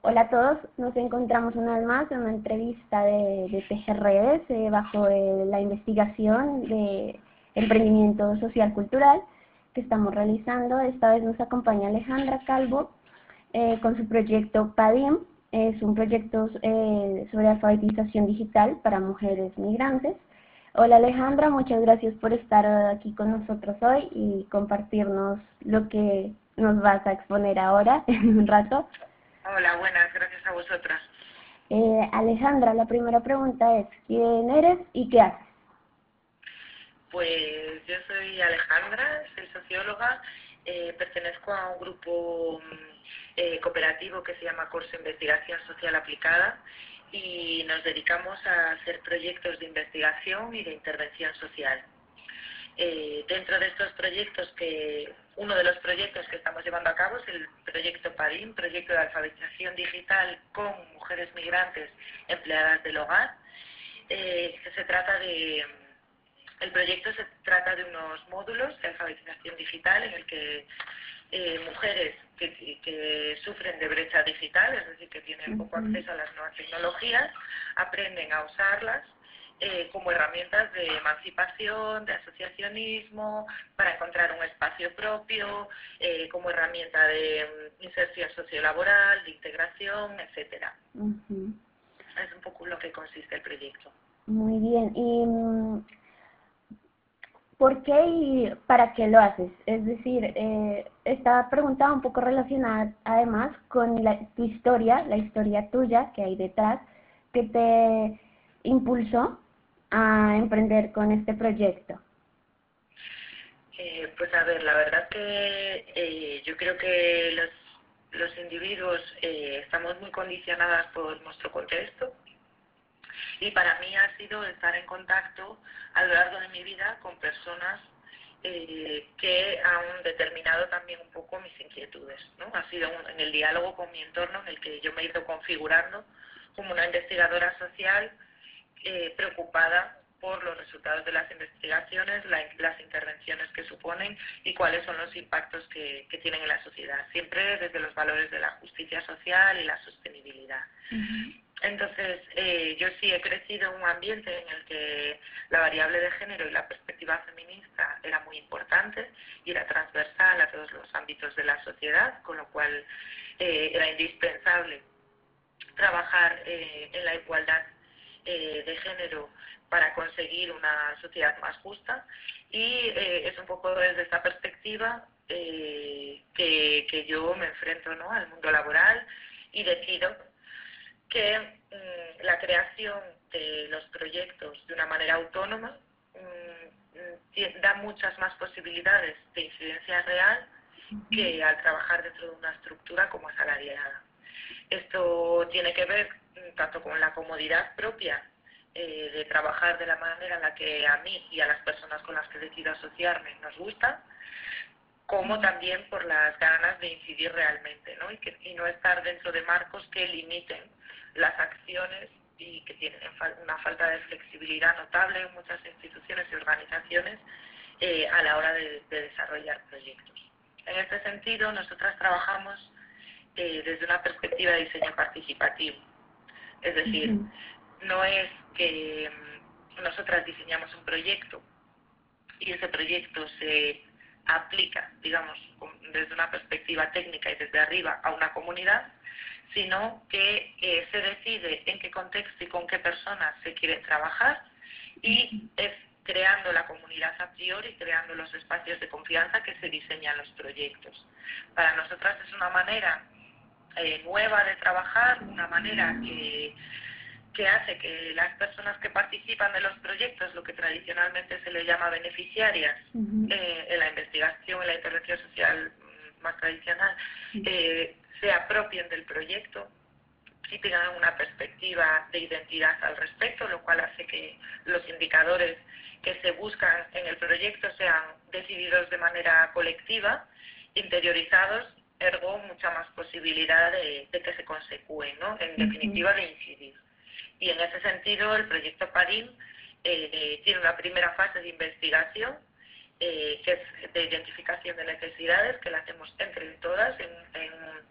Hola a todos, nos encontramos una vez más en una entrevista de TG Redes bajo la investigación de emprendimiento social cultural que estamos realizando. Esta vez nos acompaña Alejandra Calvo con su proyecto PADIM. Es un proyecto sobre alfabetización digital para mujeres migrantes. Hola Alejandra, muchas gracias por estar aquí con nosotros hoy y compartirnos lo que nos vas a exponer ahora en un rato. Hola, buenas, gracias a vosotras. Alejandra, la primera pregunta es, ¿quién eres y qué haces? Pues yo soy Alejandra, soy socióloga, pertenezco a un grupo cooperativo que se llama Curso Investigación Social Aplicada y nos dedicamos a hacer proyectos de investigación y de intervención social. Dentro de estos proyectos, uno de los proyectos que estamos llevando a cabo es el proyecto PADIM, proyecto de alfabetización digital con mujeres migrantes empleadas del hogar. El proyecto se trata de unos módulos de alfabetización digital en el que mujeres que sufren de brecha digital, es decir, que tienen poco acceso a las nuevas tecnologías, aprenden a usarlas como herramientas de emancipación, de asociacionismo, para encontrar un espacio propio, como herramienta de inserción sociolaboral, de integración, etcétera. Es un poco lo que consiste el proyecto. Muy bien. ¿Y por qué y para qué lo haces? Es decir, esta pregunta va un poco relacionada además con tu historia, la historia tuya que hay detrás, que te impulsó a emprender con este proyecto. Pues a ver, la verdad que yo creo que los individuos estamos muy condicionadas por nuestro contexto y para mí ha sido estar en contacto a lo largo de mi vida con personas que han determinado también un poco mis inquietudes, ¿no? Ha sido en el diálogo con mi entorno en el que yo me he ido configurando como una investigadora social preocupada por los resultados de las investigaciones, las intervenciones que suponen y cuáles son los impactos que tienen en la sociedad, siempre desde los valores de la justicia social y la sostenibilidad. Entonces, yo sí he crecido en un ambiente en el que la variable de género y la perspectiva feminista era muy importante y era transversal a todos los ámbitos de la sociedad, con lo cual era indispensable trabajar en la igualdad de género para conseguir una sociedad más justa y es un poco desde esta perspectiva que yo me enfrento, ¿no?, al mundo laboral y decido que la creación de los proyectos de una manera autónoma da muchas más posibilidades de incidencia real que al trabajar dentro de una estructura como asalariada. Esto tiene que ver tanto con la comodidad propia de trabajar de la manera en la que a mí y a las personas con las que decido asociarme nos gusta, como también por las ganas de incidir realmente, ¿no? Y no estar dentro de marcos que limiten las acciones y que tienen una falta de flexibilidad notable en muchas instituciones y organizaciones a la hora de desarrollar proyectos. En este sentido, nosotras trabajamos desde una perspectiva de diseño participativo. Es decir, no es que nosotras diseñamos un proyecto y ese proyecto se aplica, digamos, desde una perspectiva técnica y desde arriba a una comunidad, sino que se decide en qué contexto y con qué personas se quiere trabajar y es creando la comunidad a priori, creando los espacios de confianza que se diseñan los proyectos. Para nosotras es una manera nueva de trabajar, una manera que hace que las personas que participan de los proyectos, lo que tradicionalmente se le llama beneficiarias en la investigación, en la intervención social más tradicional, se apropien del proyecto y tengan una perspectiva de identidad al respecto, lo cual hace que los indicadores que se buscan en el proyecto sean decididos de manera colectiva, interiorizados, ergo mucha más posibilidad de que se consecúen, ¿no? En definitiva, de incidir. Y en ese sentido, el proyecto PADIM tiene una primera fase de investigación, que es de identificación de necesidades, que la hacemos entre todas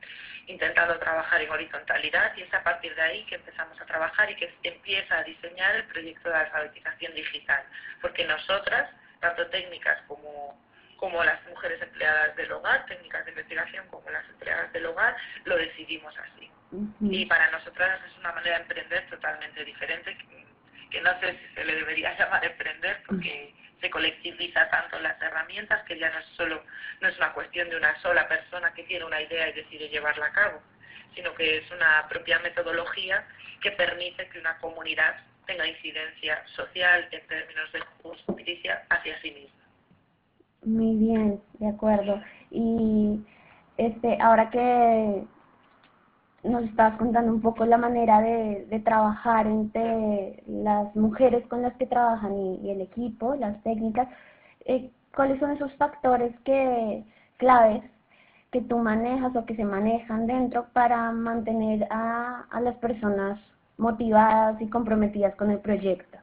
intentando trabajar en horizontalidad, y es a partir de ahí que empezamos a trabajar y que empieza a diseñar el proyecto de alfabetización digital, porque nosotras, tanto técnicas como las mujeres empleadas del hogar, técnicas de investigación como las empleadas del hogar, lo decidimos así. Y para nosotras es una manera de emprender totalmente diferente, que no sé si se le debería llamar emprender, porque se colectiviza tanto las herramientas que ya no es una cuestión de una sola persona que tiene una idea y decide llevarla a cabo, sino que es una propia metodología que permite que una comunidad tenga incidencia social en términos de justicia hacia sí misma. Muy bien, de acuerdo. Y ahora que nos estabas contando un poco la manera de trabajar entre las mujeres con las que trabajan y el equipo, las técnicas, ¿cuáles son esos factores claves que tú manejas o que se manejan dentro para mantener a las personas motivadas y comprometidas con el proyecto?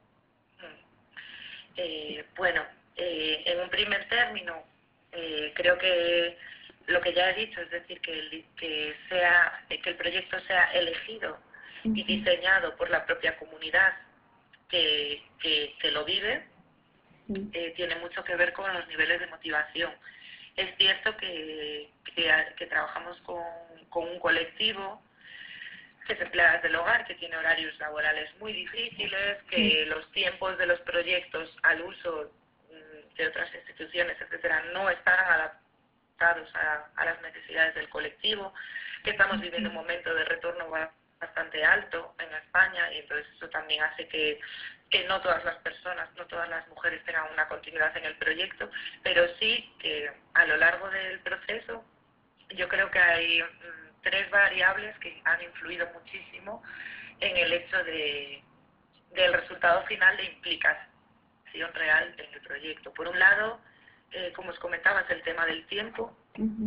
Bueno, en un primer término, creo que lo que ya he dicho, es decir, que el proyecto sea elegido y diseñado por la propia comunidad que lo vive, tiene mucho que ver con los niveles de motivación. Es cierto que trabajamos con un colectivo que es empleadas del hogar, que tiene horarios laborales muy difíciles, que los tiempos de los proyectos al uso de otras instituciones, etcétera, no están adaptados a las necesidades del colectivo, que estamos viviendo un momento de retorno bastante alto en España, y entonces eso también hace que no todas las personas, no todas las mujeres tengan una continuidad en el proyecto, pero sí que a lo largo del proceso yo creo que hay tres variables que han influido muchísimo en el hecho del resultado final de implicación real en el proyecto. Por un lado, como os comentaba, es el tema del tiempo,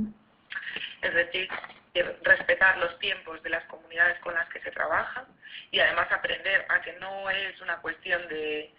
es decir, respetar los tiempos de las comunidades con las que se trabaja, y además aprender a que no es una cuestión de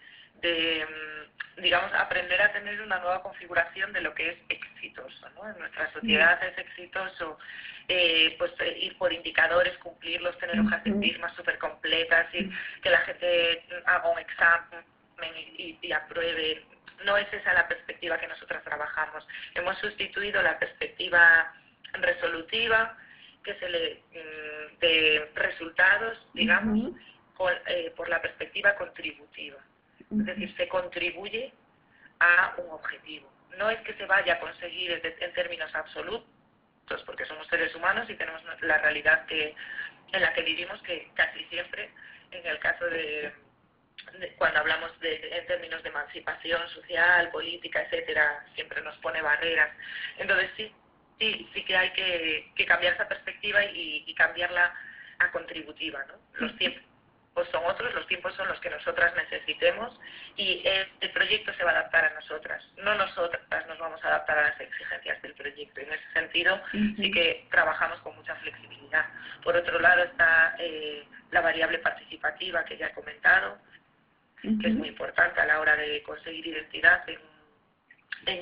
digamos, aprender a tener una nueva configuración de lo que es exitoso, ¿no? En nuestra sociedad es exitoso pues ir por indicadores, cumplirlos, tener hojas de firmas súper completas, y que la gente haga un examen y apruebe. No es esa la perspectiva que nosotras trabajamos. Hemos sustituido la perspectiva resolutiva, que se le de resultados, digamos, por la perspectiva contributiva. Es decir, se contribuye a un objetivo. No es que se vaya a conseguir en términos absolutos, porque somos seres humanos y tenemos la realidad en la que vivimos, que casi siempre, en el caso cuando hablamos en términos de emancipación social, política, etcétera, siempre nos pone barreras. Entonces sí que hay que cambiar esa perspectiva y cambiarla a contributiva, ¿no? Los tiempos son otros, los tiempos son los que nosotras necesitemos, y el proyecto se va a adaptar a nosotras, no nosotras nos vamos a adaptar a las exigencias del proyecto. En ese sentido sí que trabajamos con mucha flexibilidad. Por otro lado está la variable participativa, que ya he comentado, que es muy importante a la hora de conseguir identidad en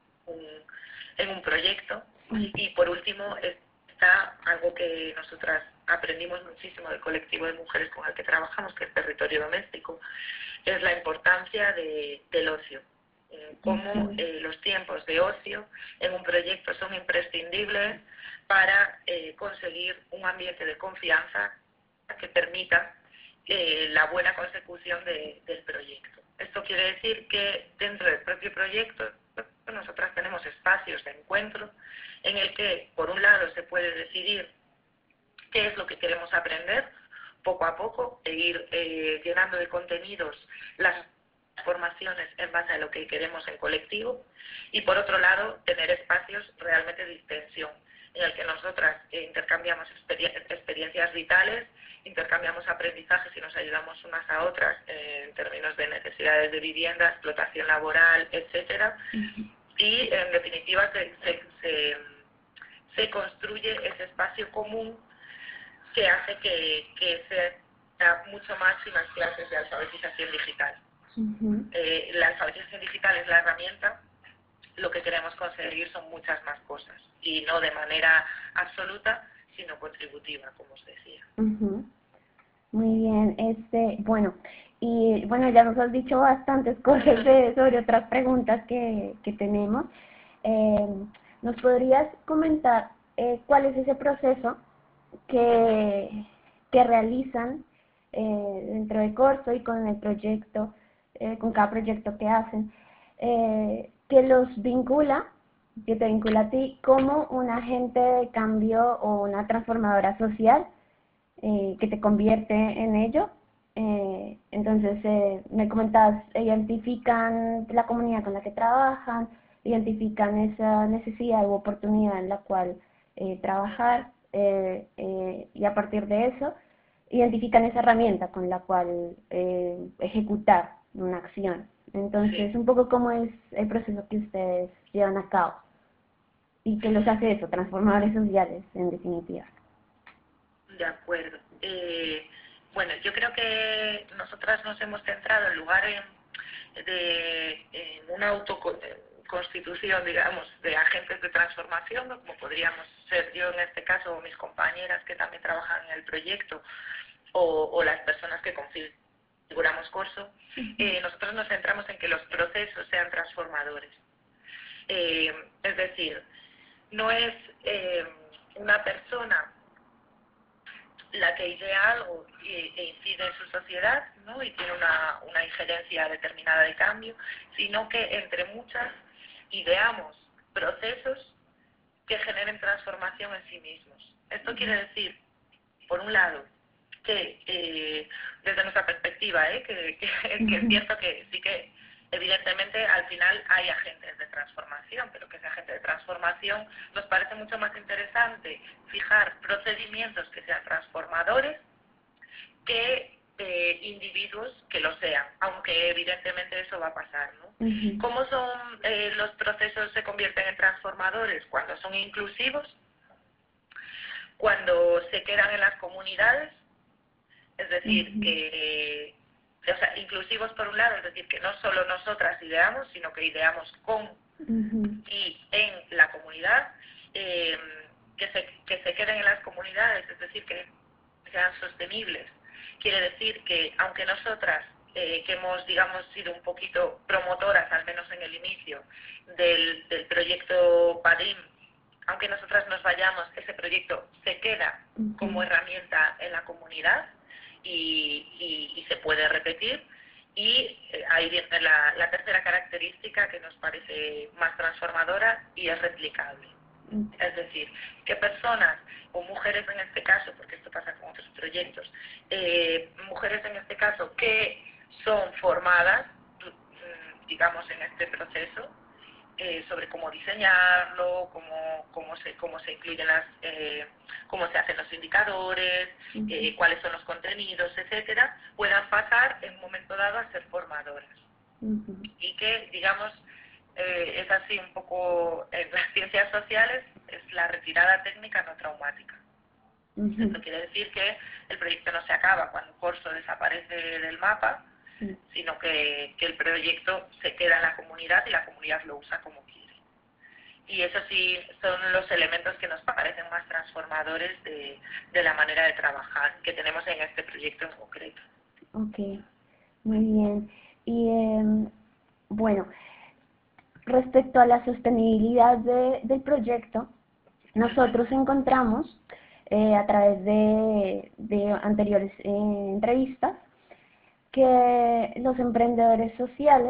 un proyecto. Y por último está algo que nosotras aprendimos muchísimo del colectivo de mujeres con el que trabajamos, que es Territorio Doméstico, es la importancia del ocio. Cómo los tiempos de ocio en un proyecto son imprescindibles para conseguir un ambiente de confianza que permita la buena consecución del proyecto. Esto quiere decir que dentro del propio proyecto nosotras tenemos espacios de encuentro en el que, por un lado, se puede decidir qué es lo que queremos aprender poco a poco, e ir llenando de contenidos las formaciones en base a lo que queremos en colectivo, y por otro lado tener espacios realmente de distensión en el que nosotras intercambiamos experiencias vitales, intercambiamos aprendizajes y nos ayudamos unas a otras en términos de necesidades de vivienda, explotación laboral, etcétera, y en definitiva se construye ese espacio común que hace que sea mucho más que unas clases de alfabetización digital. La alfabetización digital es la herramienta, lo que queremos conseguir son muchas más cosas, y no de manera absoluta, sino contributiva, como os decía. Ujú. Muy bien, bueno, y bueno, ya nos has dicho bastantes cosas sobre otras preguntas que tenemos. Eh, ¿Nos podrías comentar cuál es ese proceso que, que realizan dentro de Corso y con el proyecto, con cada proyecto que hacen, que los vincula, que te vincula a ti como un agente de cambio o una transformadora social que te convierte en ello? Entonces, me comentabas, identifican la comunidad con la que trabajan, identifican esa necesidad u oportunidad en la cual trabajar, y a partir de eso, identifican esa herramienta con la cual ejecutar una acción. Entonces, Sí. un poco cómo es el proceso que ustedes llevan a cabo y que los hace eso, transformadores sociales, en definitiva. De acuerdo. Bueno, yo creo que nosotras nos hemos centrado en lugar en una autoconstitución, digamos, de agentes de transformación, ¿no? Como podríamos ser yo en este caso, o mis compañeras que también trabajan en el proyecto, o las personas que configuramos Corso. Nosotros nos centramos en que los procesos sean transformadores. Es decir, no es una persona la que idea algo e incide en su sociedad, ¿no? Y tiene una injerencia determinada de cambio, sino que entre muchas ideamos procesos que generen transformación en sí mismos. Esto quiere decir, por un lado, que desde nuestra perspectiva, que es cierto que sí que evidentemente al final hay agentes de transformación, pero que ese agente de transformación nos parece mucho más interesante fijar procedimientos que sean transformadores que individuos que lo sean, aunque evidentemente eso va a pasar, ¿no? ¿Cómo son los procesos se convierten en transformadores? Cuando son inclusivos, cuando se quedan en las comunidades, es decir, o sea, inclusivos por un lado, es decir, que no solo nosotras ideamos, sino que ideamos con y en la comunidad, que se queden en las comunidades, es decir, que sean sostenibles. Quiere decir que, aunque nosotras, que hemos, digamos, sido un poquito promotoras, al menos en el inicio, del proyecto PADIM, aunque nosotras nos vayamos, ese proyecto se queda como herramienta en la comunidad y se puede repetir. Y ahí viene la tercera característica que nos parece más transformadora y es replicable. Es decir, que personas o mujeres en este caso, porque esto pasa con otros proyectos, mujeres en este caso que son formadas, digamos, en este proceso, sobre cómo diseñarlo, cómo se incluyen cómo se hacen los indicadores, cuáles son los contenidos, etcétera, puedan pasar en un momento dado a ser formadoras. Y que, digamos, es así un poco en las ciencias sociales, es la retirada técnica no traumática. Esto quiere decir que el proyecto no se acaba cuando Corso desaparece del mapa, sino que el proyecto se queda en la comunidad y la comunidad lo usa como quiere. Y eso sí son los elementos que nos parecen más transformadores de la manera de trabajar que tenemos en este proyecto en concreto. Ok, muy bien. Y bueno, respecto a la sostenibilidad del proyecto, nosotros encontramos a través de anteriores entrevistas que los emprendedores sociales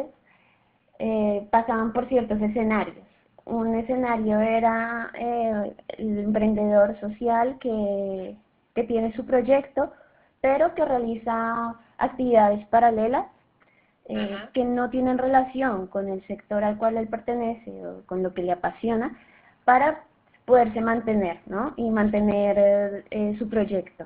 pasaban por ciertos escenarios. Un escenario era el emprendedor social que tiene su proyecto, pero que realiza actividades paralelas que no tienen relación con el sector al cual él pertenece o con lo que le apasiona, para poderse mantener, ¿no? Y mantener su proyecto.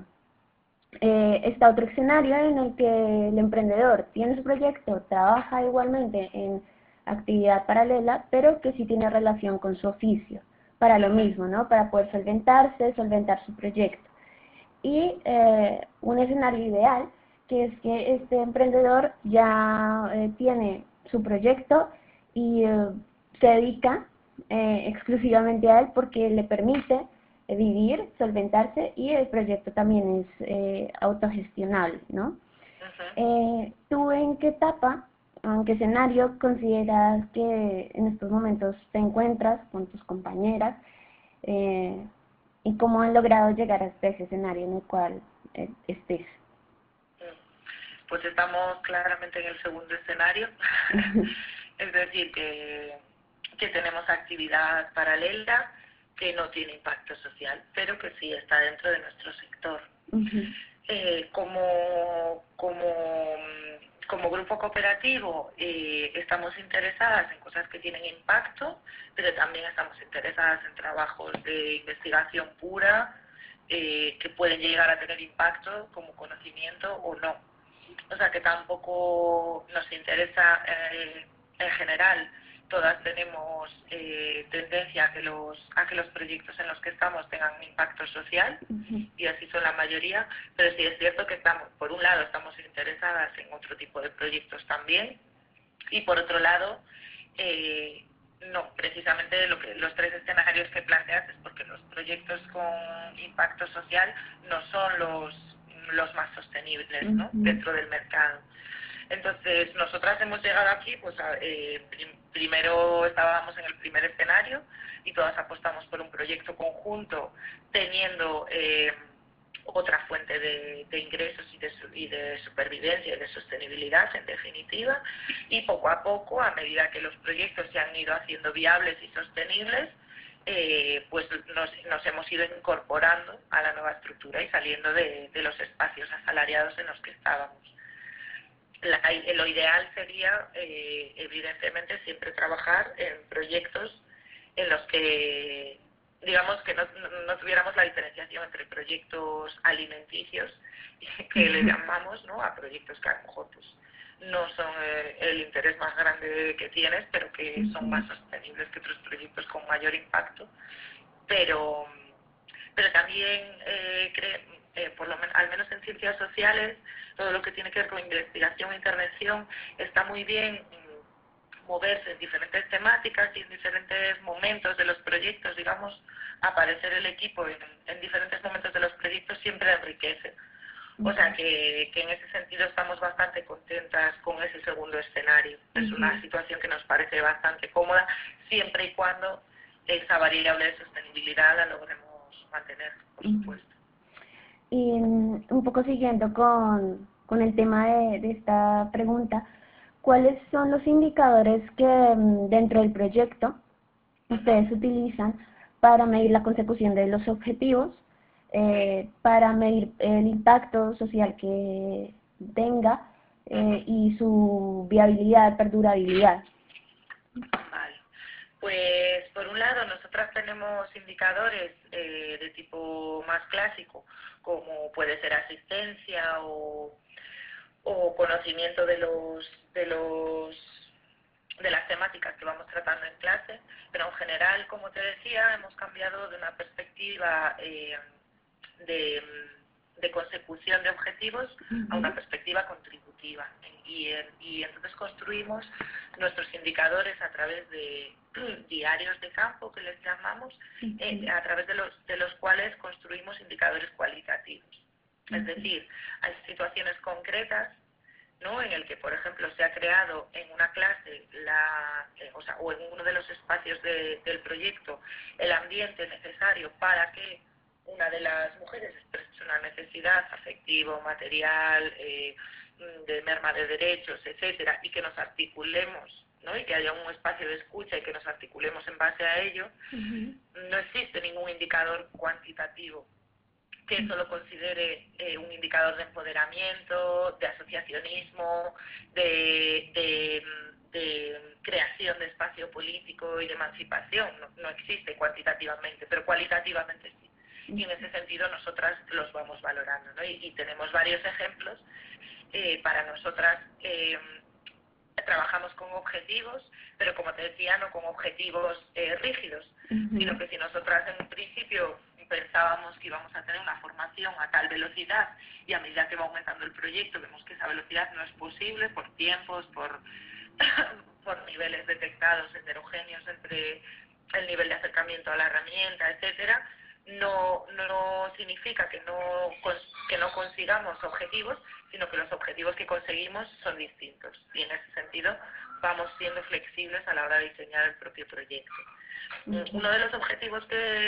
Está otro escenario en el que el emprendedor tiene su proyecto, trabaja igualmente en actividad paralela, pero que sí tiene relación con su oficio, para lo mismo, ¿no? Para poder solventar su proyecto. Y un escenario ideal, que es que este emprendedor ya tiene su proyecto y se dedica exclusivamente a él porque le permite vivir, solventarse, y el proyecto también es autogestionable, ¿no? ¿Tú en qué etapa, en qué escenario consideras que en estos momentos te encuentras con tus compañeras y cómo han logrado llegar hasta ese escenario en el cual estés? Pues estamos claramente en el segundo escenario, es decir, que tenemos actividad paralela que no tiene impacto social, pero que sí está dentro de nuestro sector. Como grupo cooperativo estamos interesadas en cosas que tienen impacto, pero también estamos interesadas en trabajos de investigación pura que pueden llegar a tener impacto como conocimiento o no. O sea que tampoco nos interesa en general. Todas tenemos tendencia a que los proyectos en los que estamos tengan un impacto social, y así son la mayoría, pero sí es cierto que por un lado estamos interesadas en otro tipo de proyectos también, y por otro lado no, precisamente los tres escenarios que planteas es porque los proyectos con impacto social no son los más sostenibles, ¿no? Dentro del mercado. Entonces, nosotras hemos llegado aquí, pues primero estábamos en el primer escenario y todas apostamos por un proyecto conjunto teniendo otra fuente de ingresos y de supervivencia y de sostenibilidad, en definitiva, y poco a poco, a medida que los proyectos se han ido haciendo viables y sostenibles, pues nos hemos ido incorporando a la nueva estructura y saliendo de los espacios asalariados en los que estábamos. Lo ideal sería, evidentemente, siempre trabajar en proyectos en los que, digamos, que no tuviéramos la diferenciación entre proyectos alimenticios, que le llamamos, ¿no?, a proyectos que a lo mejor pues, no son el interés más grande que tienes, pero que son más sostenibles que otros proyectos con mayor impacto. Pero también por lo menos, al menos en ciencias sociales, todo lo que tiene que ver con investigación e intervención está muy bien moverse en diferentes temáticas y en diferentes momentos de los proyectos, digamos, aparecer el equipo en diferentes momentos de los proyectos siempre enriquece. O sea que en ese sentido estamos bastante contentas con ese segundo escenario. Es una situación que nos parece bastante cómoda, siempre y cuando esa variable de sostenibilidad la logremos mantener, por supuesto. Y un poco siguiendo con el tema de esta pregunta, ¿cuáles son los indicadores que dentro del proyecto ustedes utilizan para medir la consecución de los objetivos, para medir el impacto social que tenga y su viabilidad, perdurabilidad? Vale. Pues por un lado nosotras tenemos indicadores de tipo más clásico, como puede ser asistencia o conocimiento de las temáticas que vamos tratando en clase, pero en general, como te decía, hemos cambiado de una perspectiva de consecución de objetivos a una perspectiva contributiva, y entonces construimos nuestros indicadores a través de diarios de campo, que les llamamos, a través de los cuales construimos indicadores cualitativos. Es decir, hay situaciones concretas, ¿no?, en el que, por ejemplo, se ha creado en una clase o en uno de los espacios del proyecto el ambiente necesario para que una de las mujeres exprese una necesidad afectiva, material, de merma de derechos, etcétera, y que nos articulemos, ¿no?, y que haya un espacio de escucha y que nos articulemos en base a ello. No existe ningún indicador cuantitativo que eso lo considere un indicador de empoderamiento, de asociacionismo, de creación de espacio político y de emancipación. No existe cuantitativamente, pero cualitativamente sí. Y en ese sentido nosotras los vamos valorando, ¿no? Y tenemos varios ejemplos. Para nosotras trabajamos con objetivos, pero como te decía, no con objetivos rígidos, sino que si nosotras en un principio pensábamos que íbamos a tener una formación a tal velocidad y a medida que va aumentando el proyecto vemos que esa velocidad no es posible por tiempos, por niveles detectados heterogéneos entre el nivel de acercamiento a la herramienta, etcétera, no significa que no consigamos objetivos, sino que los objetivos que conseguimos son distintos. Y en ese sentido vamos siendo flexibles a la hora de diseñar el propio proyecto. Uno de los objetivos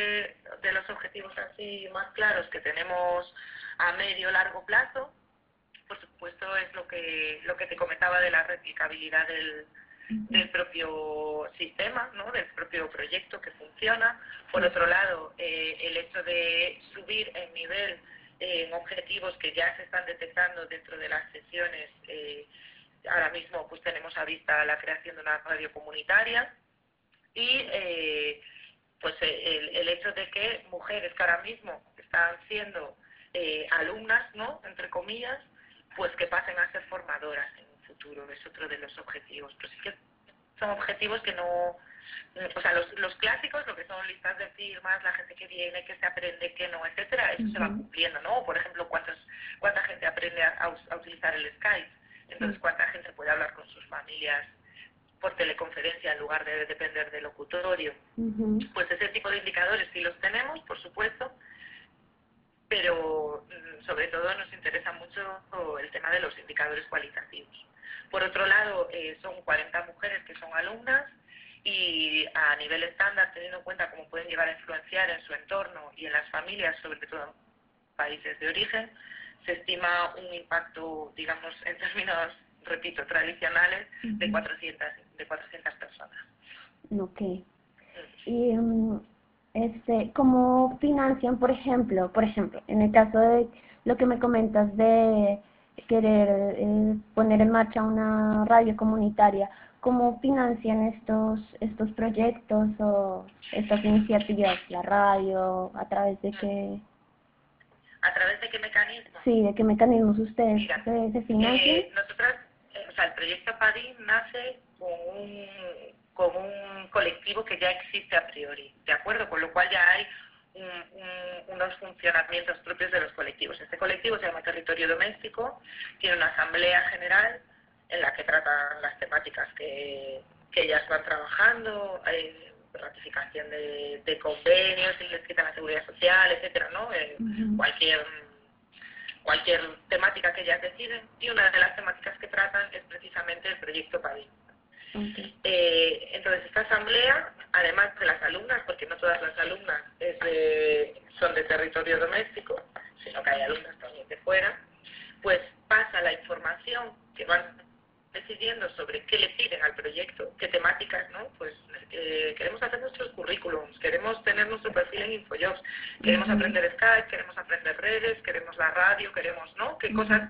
así más claros que tenemos a medio largo plazo, por supuesto, es lo que te comentaba de la replicabilidad del propio sistema, ¿no? Del propio proyecto que funciona. Por otro lado, el hecho de subir el nivel en objetivos que ya se están detectando dentro de las sesiones. Ahora mismo pues tenemos a vista la creación de una radio comunitaria y pues el hecho de que mujeres que ahora mismo están siendo alumnas, ¿no?, entre comillas, pues que pasen a ser formadoras en un futuro. Es otro de los objetivos. Pero sí que son objetivos que no... O sea, los clásicos, lo que son listas de firmas, la gente que viene, que se aprende, que no, etcétera, eso se va cumpliendo, ¿no? Por ejemplo, cuánta gente aprende a utilizar el Skype. Entonces, cuánta gente puede hablar con sus familias por teleconferencia en lugar de depender del locutorio. Pues ese tipo de indicadores sí los tenemos, por supuesto, pero sobre todo nos interesa mucho el tema de los indicadores cualitativos. Por otro lado, son 40 mujeres que son alumnas y a nivel estándar, teniendo en cuenta cómo pueden llegar a influenciar en su entorno y en las familias, sobre todo en países de origen, se estima un impacto, digamos, en términos, repito, tradicionales, de 400 personas. Ok. Y ¿cómo financian, por ejemplo, en el caso de lo que me comentas de querer poner en marcha una radio comunitaria, cómo financian estos proyectos o estas iniciativas, la radio, a través de qué? ¿A través de qué mecanismos? Sí, ¿de qué mecanismos ustedes se financian? Nosotras, o sea, el proyecto PADI nace con un colectivo que ya existe a priori, ¿de acuerdo? Con lo cual ya hay unos funcionamientos propios de los colectivos. Este colectivo se llama Territorio Doméstico, tiene una asamblea general en la que tratan las temáticas que ellas van trabajando, ratificación de convenios, si les quitan la seguridad social, etcétera, ¿no? Cualquier temática que ellas deciden, y una de las temáticas que tratan es precisamente el proyecto PADI. Entonces, esta asamblea, además de las alumnas, porque no todas las alumnas son de territorio doméstico, sino que hay alumnas también de fuera, pues pasa la información que van decidiendo sobre qué le piden al proyecto, qué temáticas, ¿no? Pues queremos hacer nuestros currículums, queremos tener nuestro perfil en Infojobs, queremos aprender Skype, queremos aprender redes, queremos la radio, queremos, ¿no? ¿Qué cosas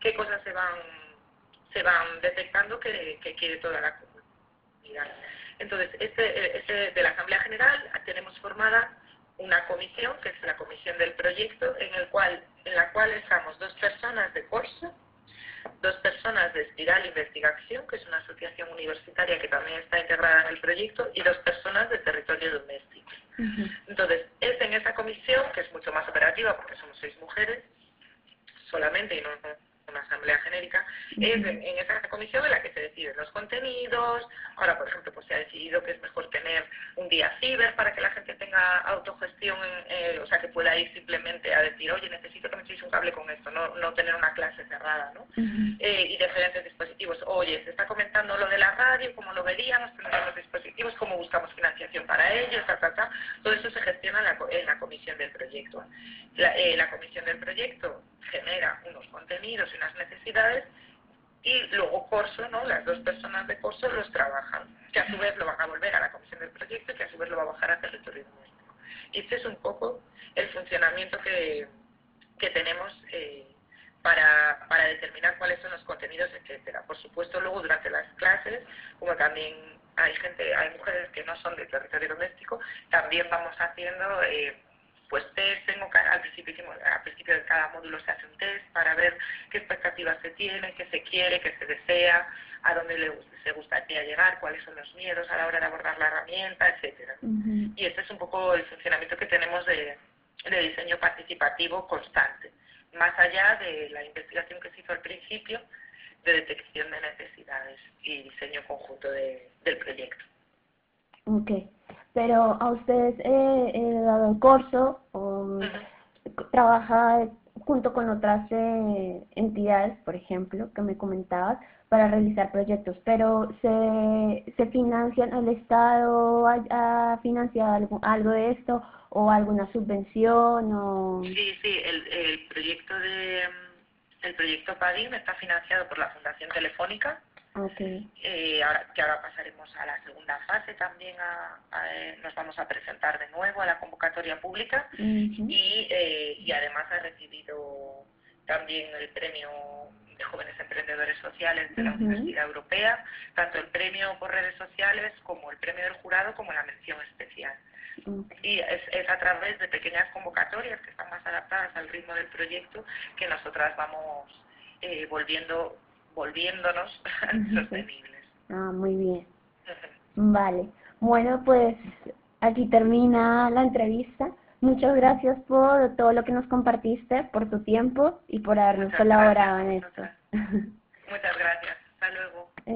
se van detectando que quiere toda la comunidad? Entonces, de la Asamblea General tenemos formada una comisión, que es la comisión del proyecto, en la cual estamos 2 personas de curso, 2 personas de Espiral Investigación, que es una asociación universitaria que también está integrada en el proyecto, y 2 personas de territorio doméstico. Entonces, es en esa comisión, que es mucho más operativa porque somos 6 mujeres solamente y no una asamblea genérica, es en esa comisión en la que se deciden los contenidos. Ahora, por ejemplo, pues se ha decidido que es mejor tener un día ciber para que la gente tenga autogestión, o sea, que pueda ir simplemente a decir, oye, necesito que me echéis un cable con esto, no tener una clase cerrada, ¿no? Y diferentes dispositivos. Oye, se está comentando lo de la radio, cómo lo veríamos, tendríamos los dispositivos, cómo buscamos financiación para ellos, Todo eso se gestiona en la comisión del proyecto. La comisión del proyecto genera unos contenidos y unas necesidades, y luego Corso, ¿no? Las 2 personas de Corso los trabajan, que a su vez lo van a volver a la comisión del proyecto y que a su vez lo va a bajar a territorio doméstico. Y este es un poco el funcionamiento que tenemos para determinar cuáles son los contenidos, etcétera. Por supuesto, luego durante las clases, como también hay mujeres que no son de territorio doméstico, también vamos haciendo pues test. Al principio de cada módulo se hace un test para ver qué expectativas se tiene, qué se quiere, qué se desea, a dónde se gustaría llegar, cuáles son los miedos a la hora de abordar la herramienta, etcétera. Y este es un poco el funcionamiento que tenemos de diseño participativo constante, más allá de la investigación que se hizo al principio de detección de necesidades y diseño conjunto del proyecto. Ok. pero a ustedes dado el curso o trabaja junto con otras entidades, por ejemplo, que me comentabas, para realizar proyectos, pero se financian, el Estado ha financiado algo de esto o alguna subvención o... Sí, sí, el proyecto PADIM está financiado por la Fundación Telefónica. Okay. Ahora pasaremos a la segunda fase también, nos vamos a presentar de nuevo a la convocatoria pública y además ha recibido también el premio de jóvenes emprendedores sociales de la Universidad Europea, tanto el premio por redes sociales como el premio del jurado como la mención especial. Y es a través de pequeñas convocatorias que están más adaptadas al ritmo del proyecto que nosotras vamos volviéndonos sostenibles. Ah, muy bien. Vale. Bueno, pues aquí termina la entrevista. Muchas gracias por todo lo que nos compartiste, por tu tiempo y por habernos colaborado en esto.